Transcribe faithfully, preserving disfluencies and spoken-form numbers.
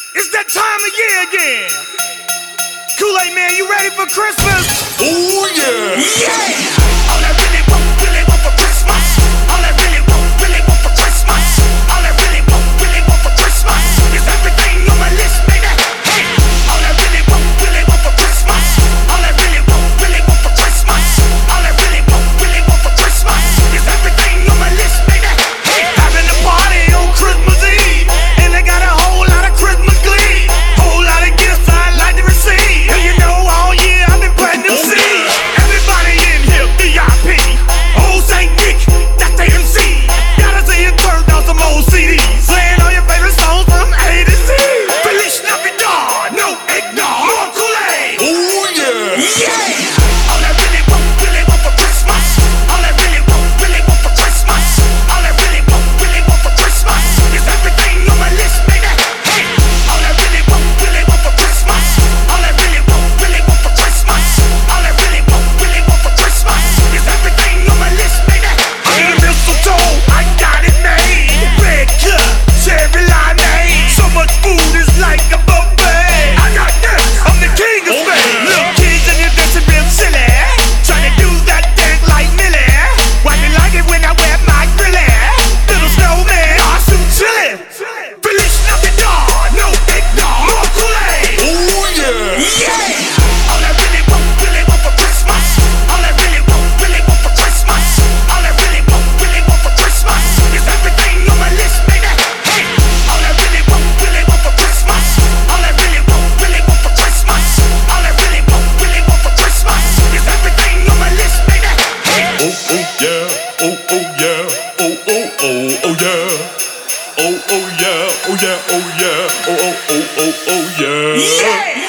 It's that time of year again. Kool-Aid Man, you ready for Christmas? Oh yeah! Yeah! All I really want, really want for Christmas. All I really want, really want for Christmas. All I really want, really want for Christmas is everything on my list, baby. Hey! All I really want, really want for Christmas. All I really want, really want for Christmas. All I really want, really want for Christmas is everything on my list, baby. Hey! Having a party on Christmas Eve, and I got a whole lot of Christmas glee. Whole lot of gifts I'd like to receive. And you know all year I've been planting them seeds. Everybody in here V I P. Old Saint Nick, that's the M C. Gotta see him turn down some old C Ds, playing all your favorite songs from A to Z. Feliz Navidad, no eggnog, more Kool-Aid. Oh yeah! Yeah! All I really want, really want for Christmas. All I really want, really want for Christmas. All I really want, really want for Christmas is everything on my list, baby. Hey! All I really want, really want for Christmas. All I really want, really want for Christmas. All I really want, really want for Christmas is everything on my list, baby. Under the mistletoe, I got it made. Red cup, cherry limeade. So much food is like a buffet. I got this, I'm the king of Spain. Little kids in your dancing real silly, trying to do that dance like Millie. Why you like it when I wear my grilly? Little snowman, awesome chili. Feliz Navidad, no eggnog, more Kool-Aid. Oh yeah! Yeah! All I really want, really want for Christmas. All I really want, really want for Christmas. All I really want, really want for Christmas is everything on my list, baby. Hey! All I really want, really want for Christmas. All I really want, really want for Christmas. All I really want, really want for Christmas is everything on my list, baby. Hey! Oh oh yeah! Oh oh yeah! Oh oh oh oh yeah! Oh oh yeah! Oh yeah! Oh yeah! Oh oh oh oh oh yeah! Yeah!